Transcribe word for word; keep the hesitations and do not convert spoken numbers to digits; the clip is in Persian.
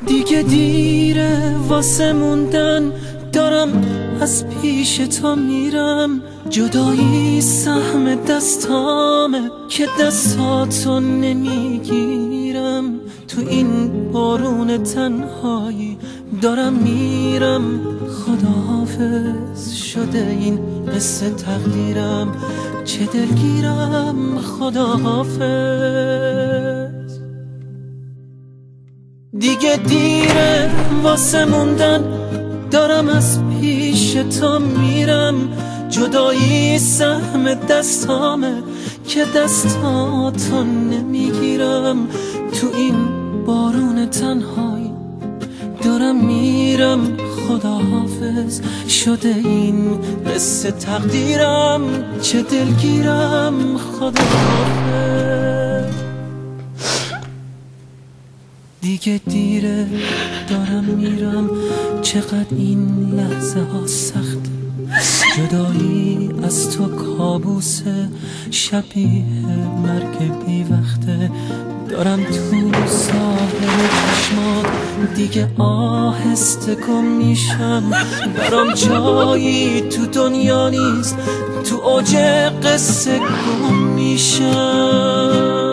دیگه دیره واسه موندن، دارم از پیش تو میرم. جدایی سهم دستامه که دستاتو نمیگیرم. تو این بارون تنهایی دارم میرم. خداحافظ شده این قصه تقدیرم، چه دلگیرم. خداحافظ. دیگه دیره واسه موندن، دارم از پیش تو میرم. جدایی سهم دستامه که دستاتو نمیگیرم. تو این بارون تنهایی دارم میرم. خداحافظ شده این قصه تقدیرم، چه دلگیرم. خداحافظ. دیگه دیره دارم میرم، چقدر این لحظه ها سخته. جدایی از تو کابوسه، شبیه مرگ بی وقته. دارم تو ساحل چشمات دیگه آهسته گم میشم. برام جایی تو دنیا نیست، تو اوج قصه گم میشم.